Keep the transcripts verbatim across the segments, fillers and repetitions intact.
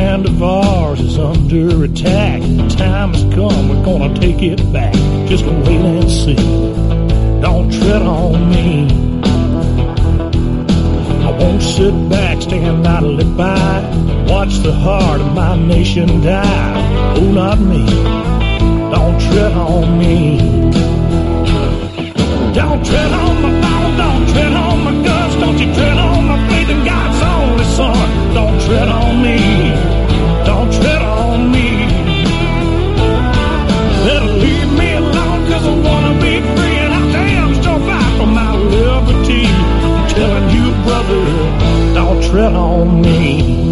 land of ours is under attack. The time has come, we're gonna take it back. Just wait and see. Don't tread on me. I won't sit back, stand idly by, watch the heart of my nation die. Oh, not me. Don't tread on me. Don't tread on my Bible, don't tread on my guns, don't you tread on my faith in God's only Son. Don't tread on me, don't tread on me. Better leave me alone, cause I wanna be free, and I damn sure fight for my liberty. I'm telling you, brother, don't tread on me.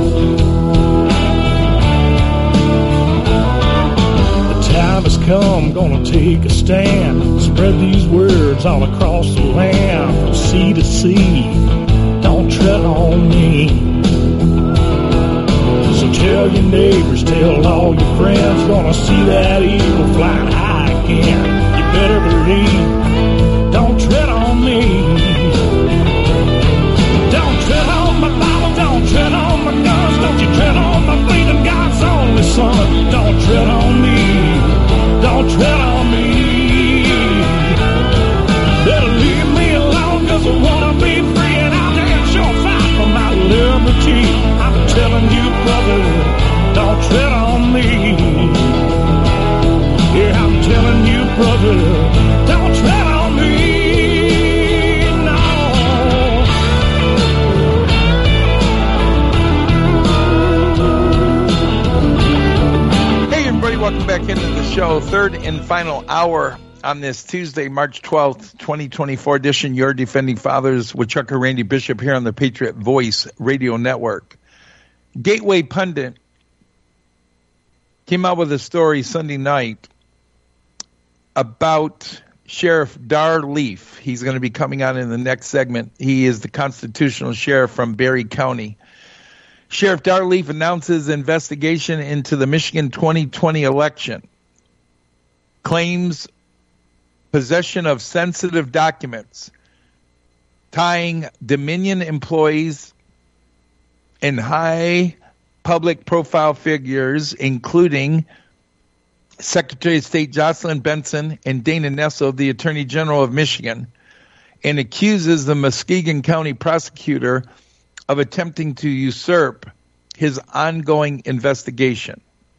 Time has come, gonna take a stand. Spread these words all across the land, from sea to sea. Don't tread on me. So tell your neighbors, tell all your friends, gonna see that eagle flying high again. You better believe. Don't tread on me. Don't tread on my Bible, don't tread on my guns, don't you tread on my faith in God's only Son. Don't tread on me. Don't tread on me. Better leave me alone, cause I wanna be free, and I'll damn sure fight for my liberty. I'm telling you, brother, don't tread on me. Yeah, I'm telling you, brother, don't tread on me. No. Hey, everybody, welcome back into the show. Third and final hour on this Tuesday, March twelfth, twenty twenty-four edition, Your Defending Fathers with Chuck and Randy Bishop here on the Patriot Voice Radio Network. Gateway Pundit came out with a story Sunday night about Sheriff Dar Leaf. He's going to be coming on in the next segment. He is the constitutional sheriff from Barry County. Sheriff Dar Leaf announces investigation into the Michigan twenty twenty election. Claims possession of sensitive documents tying Dominion employees and high public profile figures, including Secretary of State Jocelyn Benson and Dana Nessel, the Attorney General of Michigan, and accuses the Muskegon County prosecutor of attempting to usurp his ongoing investigation.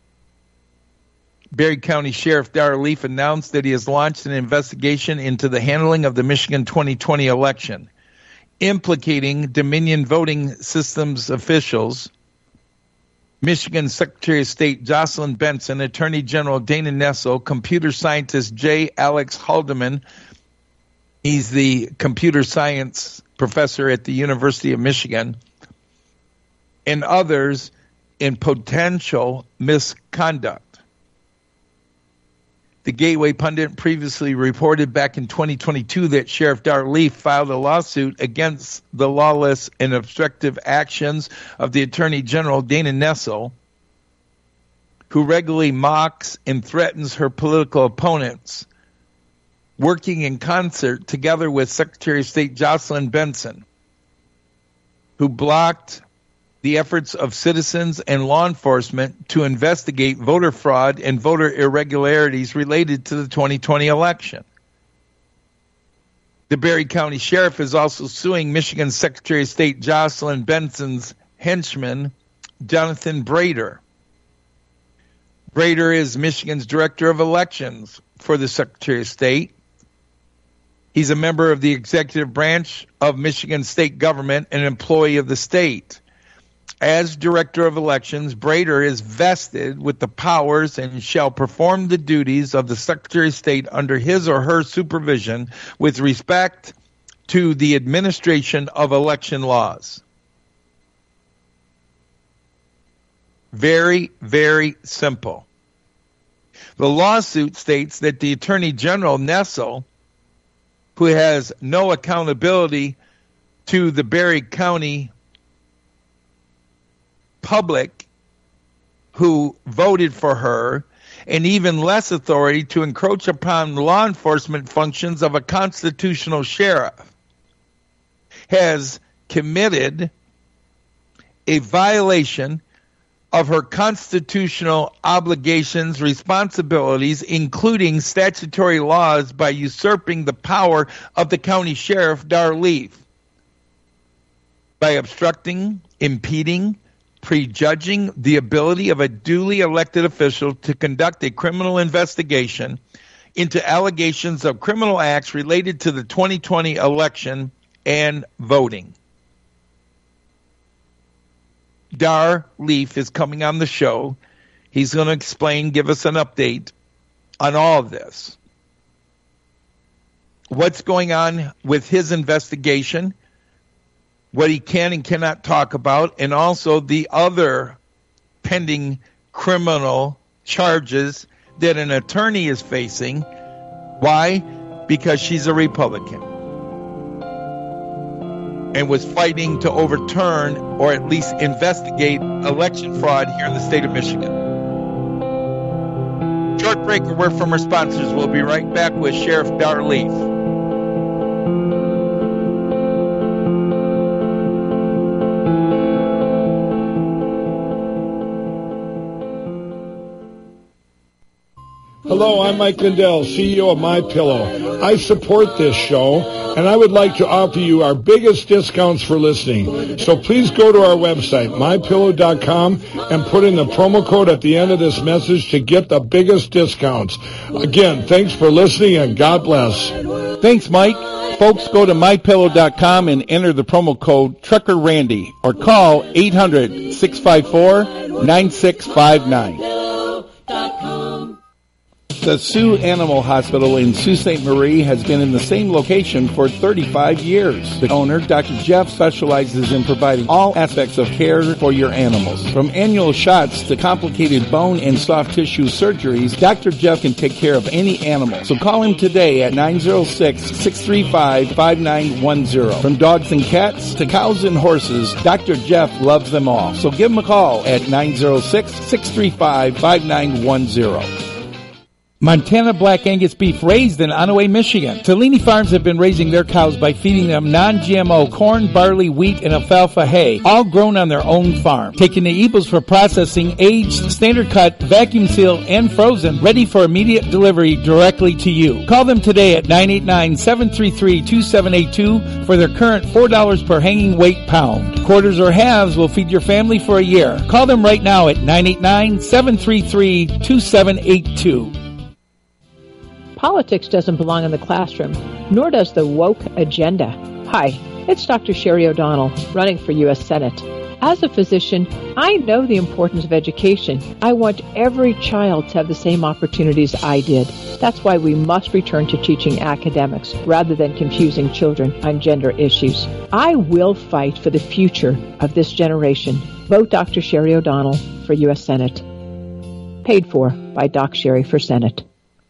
Barry County Sheriff Dar Leaf announced that he has launched an investigation into the handling of the Michigan twenty twenty election, implicating Dominion voting systems officials, Michigan Secretary of State Jocelyn Benson, Attorney General Dana Nessel, computer scientist J. Alex Haldeman. He's the computer science professor at the University of Michigan, and others in potential misconduct. The Gateway Pundit previously reported back in twenty twenty-two that Sheriff Dar Leaf filed a lawsuit against the lawless and obstructive actions of the Attorney General Dana Nessel, who regularly mocks and threatens her political opponents, working in concert together with Secretary of State Jocelyn Benson, who blocked the efforts of citizens and law enforcement to investigate voter fraud and voter irregularities related to the twenty twenty election. The Barry County Sheriff is also suing Michigan Secretary of State Jocelyn Benson's henchman, Jonathan Brader. Brader is Michigan's Director of Elections for the Secretary of State. He's a member of the executive branch of Michigan state government and an employee of the state. As Director of Elections, Brader is vested with the powers and shall perform the duties of the Secretary of State under his or her supervision with respect to the administration of election laws. Very, very simple. The lawsuit states that the Attorney General, Nessel, who has no accountability to the Barry County public who voted for her, and even less authority to encroach upon law enforcement functions of a constitutional sheriff, has committed a violation of her constitutional obligations, responsibilities, including statutory laws, by usurping the power of the county sheriff, Dar Leaf, by obstructing, impeding, prejudging the ability of a duly elected official to conduct a criminal investigation into allegations of criminal acts related to the twenty twenty election and voting. Dar Leaf is coming on the show. He's going to explain, give us an update on all of this. What's going on with his investigation, what he can and cannot talk about, and also the other pending criminal charges that an attorney is facing. Why? Because she's a Republican and was fighting to overturn or at least investigate election fraud here in the state of Michigan. Short break, a word from our sponsors. We'll be right back with Sheriff Dar Leaf. Hello, I'm Mike Lindell, C E O of MyPillow. I support this show, and I would like to offer you our biggest discounts for listening. So please go to our website, my pillow dot com, and put in the promo code at the end of this message to get the biggest discounts. Again, thanks for listening, and God bless. Thanks, Mike. Folks, go to my pillow dot com and enter the promo code Trucker Randy, or call eight hundred, six five four, nine six five nine. The Sioux Animal Hospital in Sault Ste. Marie has been in the same location for thirty-five years. The owner, Doctor Jeff, specializes in providing all aspects of care for your animals. From annual shots to complicated bone and soft tissue surgeries, Doctor Jeff can take care of any animal. So call him today at nine oh six, six three five, five nine one oh. From dogs and cats to cows and horses, Doctor Jeff loves them all. So give him a call at nine oh six, six three five, five nine one oh. Montana Black Angus beef raised in Onaway, Michigan. Tellini Farms have been raising their cows by feeding them non-G M O corn, barley, wheat, and alfalfa hay, all grown on their own farm. Taking the eagles for processing, aged, standard cut, vacuum sealed, and frozen, ready for immediate delivery directly to you. Call them today at nine eight nine, seven three three, two seven eight two for their current four dollars per hanging weight pound. Quarters or halves will feed your family for a year. Call them right now at nine eight nine, seven three three, two seven eight two. Politics doesn't belong in the classroom, nor does the woke agenda. Hi, it's Doctor Sherry O'Donnell, running for U S Senate. As a physician, I know the importance of education. I want every child to have the same opportunities I did. That's why we must return to teaching academics rather than confusing children on gender issues. I will fight for the future of this generation. Vote Doctor Sherry O'Donnell for U S Senate. Paid for by Doc Sherry for Senate.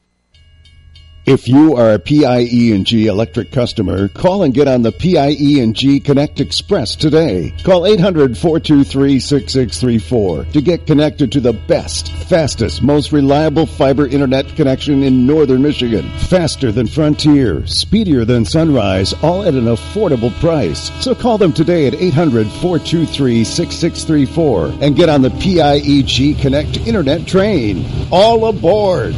If you are a P I E and G electric customer, call and get on the P I E and G Connect Express today. Call eight hundred, four two three, six six three four to get connected to the best, fastest, most reliable fiber internet connection in northern Michigan. Faster than Frontier, speedier than Sunrise, all at an affordable price. So call them today at eight hundred, four two three, six six three four and get on the P I E G Connect internet train. All aboard!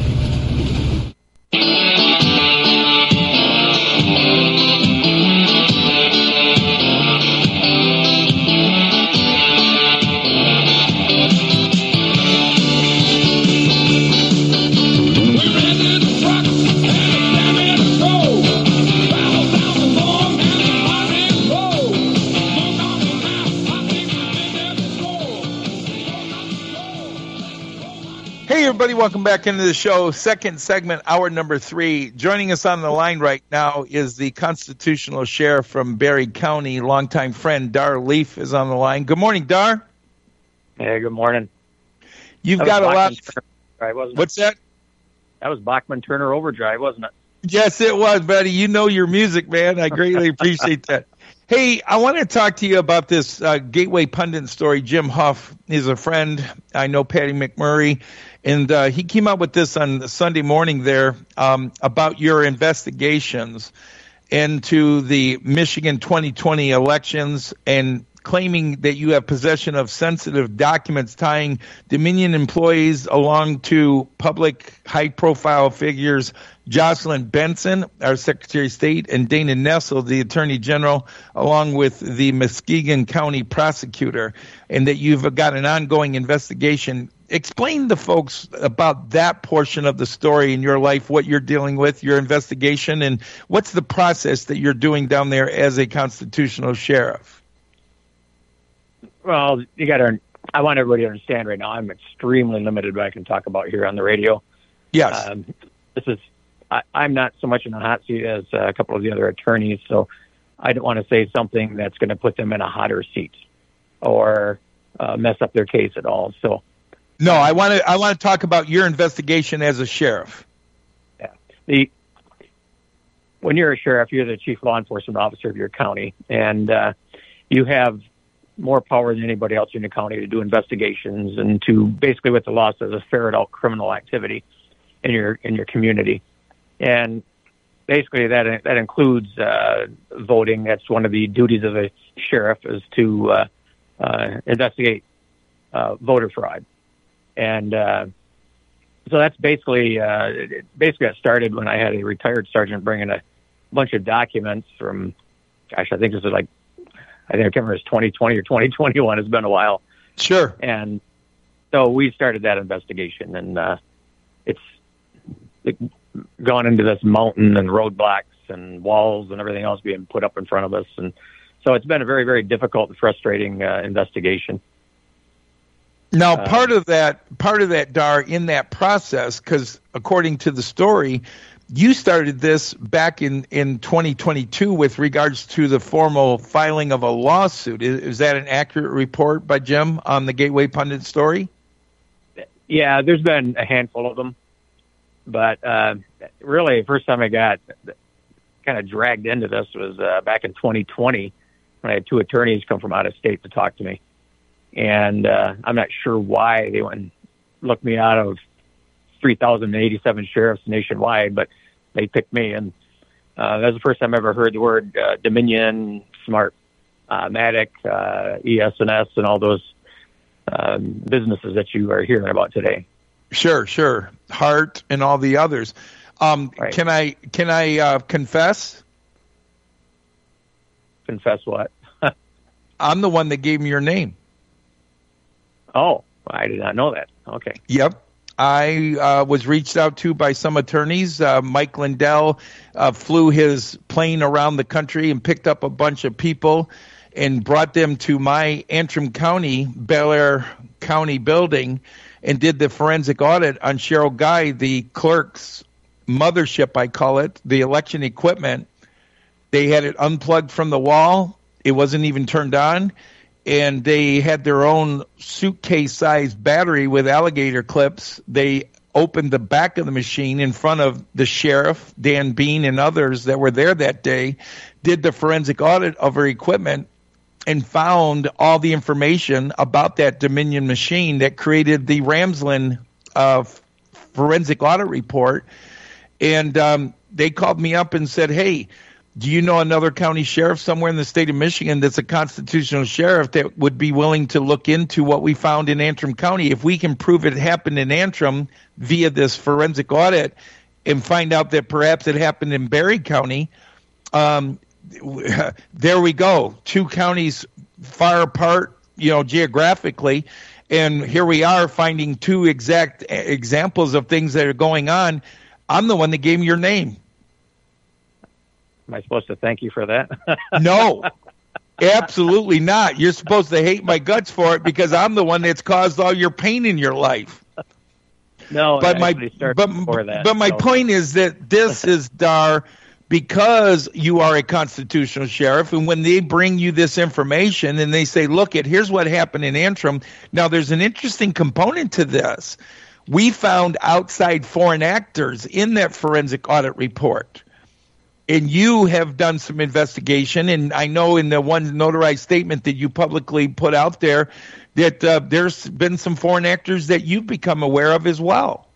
Everybody, welcome back into the show. Second segment, hour number three. Joining us on the line right now is the constitutional sheriff from Barry County, longtime friend Dar Leaf is on the line. Good morning, Dar. Hey, good morning. You've got a lot. Right, wasn't What's it? that? That was Bachman Turner Overdrive, wasn't it? Yes, it was, buddy. You know your music, man. I greatly appreciate that. Hey, I want to talk to you about this uh, Gateway Pundit story. Jim Huff is a friend. I know Patty McMurray. And uh, he came out with this on Sunday morning there um, about your investigations into the Michigan twenty twenty elections and claiming that you have possession of sensitive documents tying Dominion employees along to public high-profile figures Jocelyn Benson, our Secretary of State, and Dana Nessel, the Attorney General, along with the Muskegon County Prosecutor, and that you've got an ongoing investigation. Explain to folks about that portion of the story in your life, what you're dealing with, your investigation, and what's the process that you're doing down there as a constitutional sheriff. Well, you got to. I want everybody to understand right now. I'm extremely limited what I can talk about here on the radio. Yes, um, this is. I, I'm not so much in the hot seat as uh, a couple of the other attorneys, so I don't want to say something that's going to put them in a hotter seat or uh, mess up their case at all. So. No, I want to. I want to talk about your investigation as a sheriff. Yeah, the when you're a sheriff, you're the chief law enforcement officer of your county, and uh, you have more power than anybody else in the county to do investigations and to basically what the law says is ferret out criminal activity in your in your community, and basically that that includes uh, voting. That's one of the duties of a sheriff is to uh, uh, investigate uh, voter fraud. And uh, so that's basically uh, it basically got started when I had a retired sergeant bring in a bunch of documents from, gosh, I think this is like, I think I can't remember if it's twenty twenty or twenty twenty-one. It's been a while. Sure. And so we started that investigation, and uh, it's it, gone into this mountain and roadblocks and walls and everything else being put up in front of us. And so it's been a very, very difficult and frustrating uh, investigation. Now, part of that, part of that, Dar, in that process, because according to the story, you started this back in, in twenty twenty-two with regards to the formal filing of a lawsuit. Is, is that an accurate report by Jim on the Gateway Pundit story? Yeah, there's been a handful of them, but uh, really, the first time I got kind of dragged into this was uh, back in twenty twenty when I had two attorneys come from out of state to talk to me. And uh, I'm not sure why they went and looked me out of three thousand eighty-seven sheriffs nationwide, but they picked me. And uh, that was the first time I ever heard the word uh, Dominion, Smart, uh, Matic, uh, E S and S, and all those um, businesses that you are hearing about today. Sure, sure. Hart and all the others. Um, right. Can I can I uh, confess? Confess what? I'm the one that gave him your name. Oh, I did not know that. Okay. Yep. I uh, was reached out to by some attorneys. Uh, Mike Lindell uh, flew his plane around the country and picked up a bunch of people and brought them to my Antrim County, Bel Air County building and did the forensic audit on Cheryl Guy, the clerk's mothership, I call it, the election equipment. They had it unplugged from the wall. It wasn't even turned on. And they had their own suitcase-sized battery with alligator clips. They opened the back of the machine in front of the sheriff, Dan Bean, and others that were there that day, did the forensic audit of her equipment, and found all the information about that Dominion machine that created the Ramslin uh, forensic audit report. And um, they called me up and said, hey, do you know another county sheriff somewhere in the state of Michigan that's a constitutional sheriff that would be willing to look into what we found in Antrim County? If we can prove it happened in Antrim via this forensic audit and find out that perhaps it happened in Berry County, um, there we go. Two counties far apart, you know, geographically, and here we are finding two exact examples of things that are going on. I'm the one that gave me your name. Am I supposed to thank you for that? No, absolutely not. You're supposed to hate my guts for it because I'm the one that's caused all your pain in your life. No, but my but, that, but my so. point is that this is, Dar, because you are a constitutional sheriff, and when they bring you this information and they say, look, it here's what happened in Antrim. Now, there's an interesting component to this. We found outside foreign actors in that forensic audit report. And you have done some investigation, and I know in the one notarized statement that you publicly put out there that uh, there's been some foreign actors that you've become aware of as well.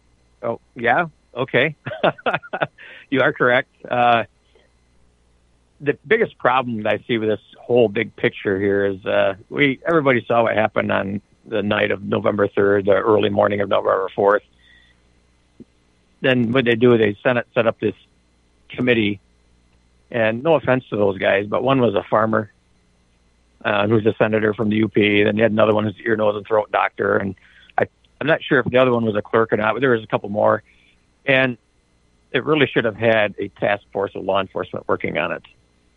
Oh, yeah? Okay. You are correct. Uh, the biggest problem that I see with this whole big picture here is uh, we everybody saw what happened on the night of November third, the early morning of November fourth. Then what they do, they Senate set up this committee, and no offense to those guys, but one was a farmer uh, who's a senator from the U P. Then you had another one who's ear, nose, and throat doctor, and I, I'm not sure if the other one was a clerk or not, but there was a couple more. And it really should have had a task force of law enforcement working on it.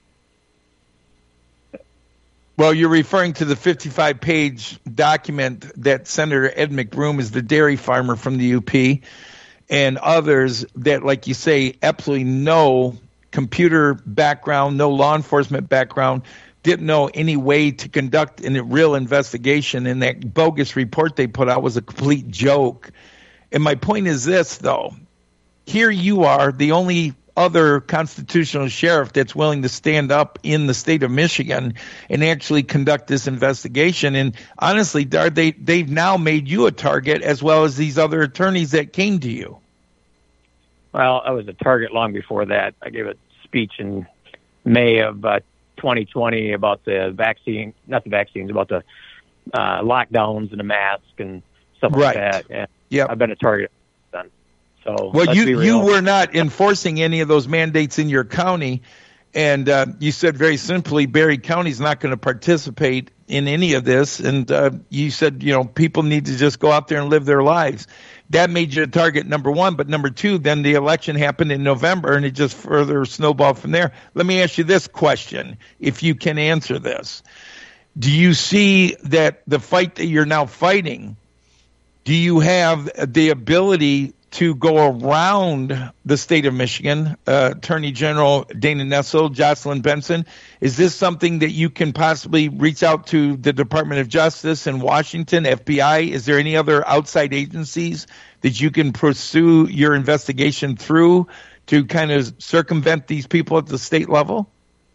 Well, you're referring to the fifty-five page document that Senator Ed McBroom is the dairy farmer from the U P, and others that, like you say, absolutely no computer background, no law enforcement background, didn't know any way to conduct a real investigation, and that bogus report they put out was a complete joke. And my point is this, though. Here you are, the only other constitutional sheriff that's willing to stand up in the state of Michigan and actually conduct this investigation. And honestly, Dar, they, they've now made you a target as well as these other attorneys that came to you. Well, I was a target long before that. I gave a speech in May of uh, twenty twenty about the vaccine, not the vaccines, about the uh, lockdowns and the mask and stuff like right. that. And yep. I've been a target then. So well, you you were not enforcing any of those mandates in your county, and uh, you said very simply, Barry County is not going to participate in any of this, and uh, you said, you know, people need to just go out there and live their lives. That made you a target, number one, but number two, then the election happened in November, and it just further snowballed from there. Let me ask you this question, if you can answer this. Do you see that the fight that you're now fighting, do you have the ability to go around the state of Michigan, uh, Attorney General Dana Nessel, Jocelyn Benson? Is this something that you can possibly reach out to the Department of Justice in Washington, F B I? Is there any other outside agencies that you can pursue your investigation through to kind of circumvent these people at the state level?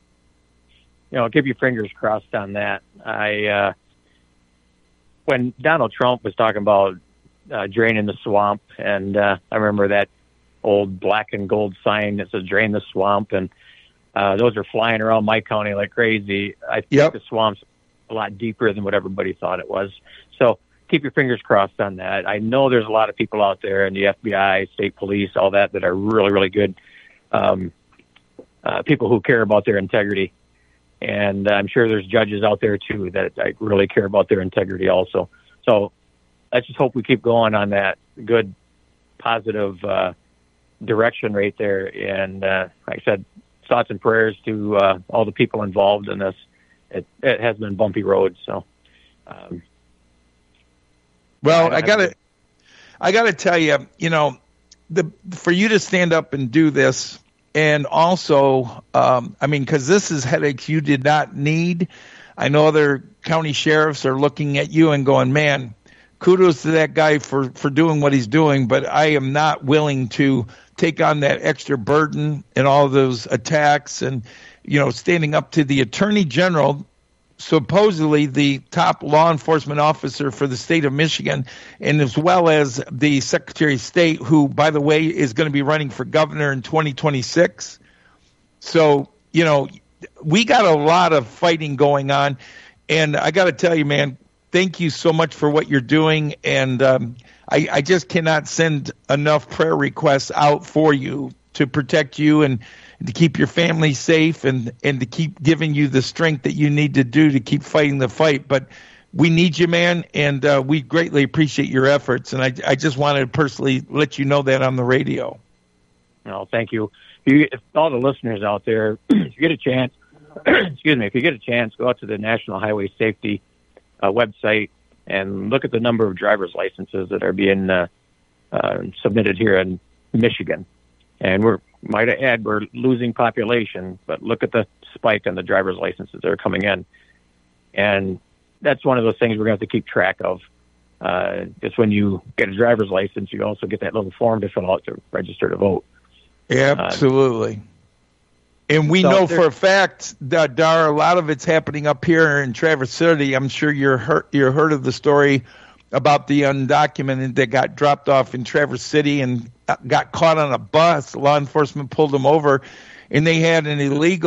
You know, keep your fingers crossed on that. I, uh, when Donald Trump was talking about Uh, draining the swamp, and uh, I remember that old black and gold sign that says "Drain the Swamp," and uh, those are flying around my county like crazy. I think yep. the swamp's a lot deeper than what everybody thought it was. So keep your fingers crossed on that. I know there's a lot of people out there in the F B I, state police, all that, that are really, really good um, uh, people who care about their integrity. And I'm sure there's judges out there, too, that I really care about their integrity also. So let's just hope we keep going on that good, positive uh, direction right there. And uh, like I said, thoughts and prayers to uh, all the people involved in this. It, it has been a bumpy road. So, um, well, I, I gotta, I gotta tell you, you know, the for you to stand up and do this, and also, um, I mean, because this is headaches you did not need. I know other county sheriffs are looking at you and going, man, kudos to that guy for, for doing what he's doing, but I am not willing to take on that extra burden and all of those attacks and, you know, standing up to the Attorney General, supposedly the top law enforcement officer for the state of Michigan, and as well as the Secretary of State, who, by the way, is going to be running for governor in twenty twenty-six. So, you know, we got a lot of fighting going on, and I got to tell you, man, thank you so much for what you're doing, and um, I, I just cannot send enough prayer requests out for you to protect you and, and to keep your family safe and, and to keep giving you the strength that you need to do to keep fighting the fight. But we need you, man, and uh, we greatly appreciate your efforts, and I, I just wanted to personally let you know that on the radio. No, thank you. If you if all the listeners out there, if you get a chance, excuse me, if you get a chance, go out to the National Highway Safety Uh, website and look at the number of driver's licenses that are being uh, uh, submitted here in Michigan. And we're, might I add, we're losing population, but look at the spike on the driver's licenses that are coming in. And that's one of those things we're going to have to keep track of. Uh, just when you get a driver's license, you also get that little form to fill out to register to vote. Absolutely. Uh, And we so know for a fact that, Dar, a lot of it's happening up here in Traverse City. I'm sure you're heard, you're heard of the story about the undocumented that got dropped off in Traverse City and got caught on a bus. Law enforcement pulled them over, and they had an illegal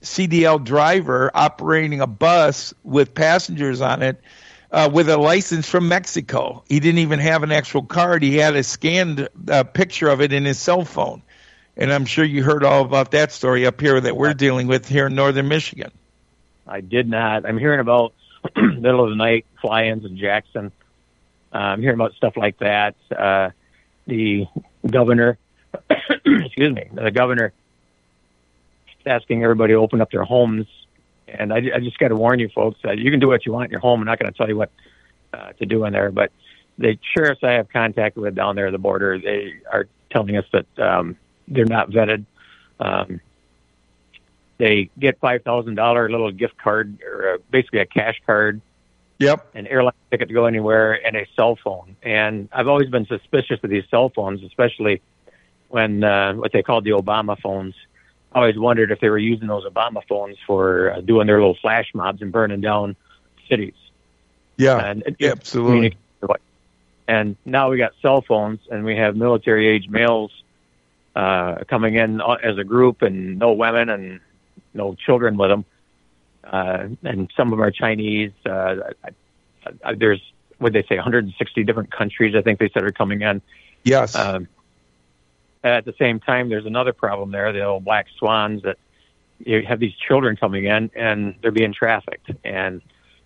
C D L driver operating a bus with passengers on it uh, with a license from Mexico. He didn't even have an actual card. He had a scanned uh, picture of it in his cell phone. And I'm sure you heard all about that story up here that we're dealing with here in northern Michigan. I did not. I'm hearing about middle of the night fly-ins in Jackson. Uh, I'm hearing about stuff like that. Uh, the governor, excuse me, the governor asking everybody to open up their homes. And I, I just got to warn you folks that you can do what you want in your home. I'm not going to tell you what uh, to do in there. But the sheriffs I have contacted with down there at the border, they are telling us that um, they're not vetted. Um, they get five thousand dollars little gift card, or uh, basically a cash card. Yep. An airline ticket to go anywhere, and a cell phone. And I've always been suspicious of these cell phones, especially when uh, what they called the Obama phones. I always wondered if they were using those Obama phones for uh, doing their little flash mobs and burning down cities. Yeah, and it, yeah absolutely. And now we got cell phones, and we have military-age males uh, coming in as a group, and no women and no children with them. Uh, and some of them are Chinese. Uh, I, I, there's, what they say, one hundred sixty different countries, I think they said, are coming in. Yes. Um, at the same time, there's another problem there, the old black swans, that you have these children coming in and they're being trafficked. And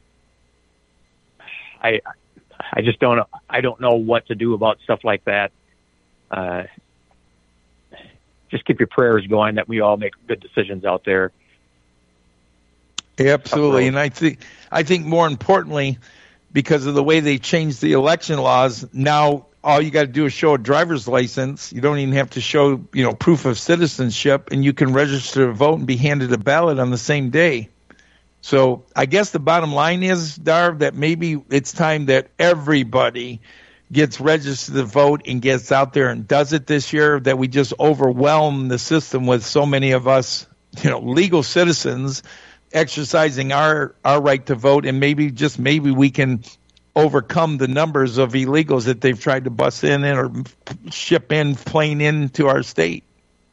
I I just don't I don't know what to do about stuff like that. Uh, just keep your prayers going that we all make good decisions out there. Absolutely, and I think I think more importantly, because of the way they changed the election laws, now all you got to do is show a driver's license. You don't even have to show, you know, proof of citizenship, and you can register to vote and be handed a ballot on the same day. So I guess the bottom line is, Darv, that maybe it's time that everybody gets registered to vote and gets out there and does it this year, that we just overwhelm the system with so many of us, you know, legal citizens exercising our, our right to vote, and maybe, just maybe, we can overcome the numbers of illegals that they've tried to bust in or ship in, plane into our state.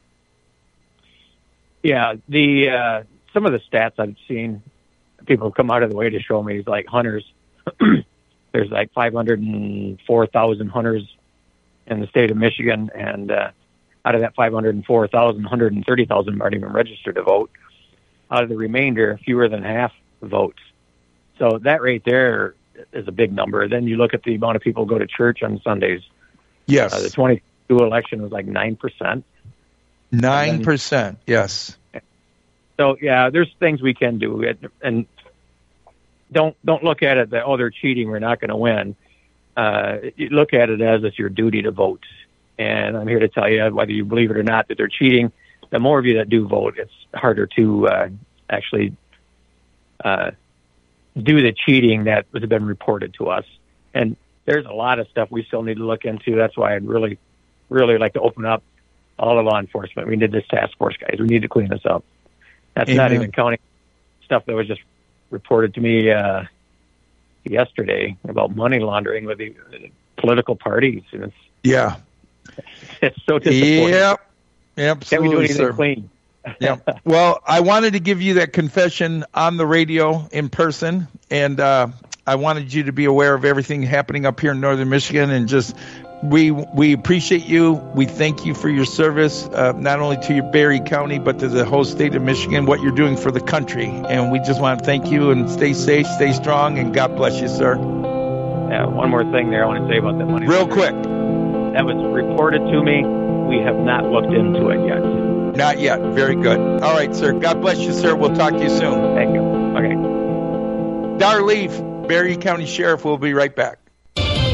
Yeah, the uh, some of the stats I've seen, people come out of the way to show me, is like hunters. There's like five hundred four thousand hunters in the state of Michigan, and uh, out of that five hundred four thousand, one hundred thirty thousand aren't even registered to vote. Out of the remainder, fewer than half votes. So that right there is a big number. Then you look at the amount of people who go to church on Sundays. Yes. Uh, the twenty-two election was like nine percent. nine percent, yes. So, yeah, there's things we can do. And don't don't look at it that, oh, they're cheating, we're not going to win. Uh, you look at it as it's your duty to vote. And I'm here to tell you, whether you believe it or not, that they're cheating, the more of you that do vote, it's harder to uh, actually uh, do the cheating that has been reported to us. And there's a lot of stuff we still need to look into. That's why I'd really, really like to open up all the law enforcement. We need this task force, guys. We need to clean this up. That's Amen. Not even counting stuff that was just reported to me uh, yesterday about money laundering with the political parties. And it's, yeah. It's so disappointing. Yep. Absolutely, Can't we do anything sir. clean? Yeah. Well, I wanted to give you that confession on the radio in person, and uh, I wanted you to be aware of everything happening up here in northern Michigan, and just we we appreciate you. We thank you for your service, uh, not only to your Barry County, but to the whole state of Michigan, what you're doing for the country. And we just want to thank you, and stay safe, stay strong, and God bless you, sir. Yeah, one more thing there I want to say about that money. Real quick. That was reported to me. We have not looked into it yet. Not yet. Very good. All right, sir. God bless you, sir. We'll talk to you soon. Thank you. Okay. Dar Leaf, Barry County Sheriff. We'll be right back.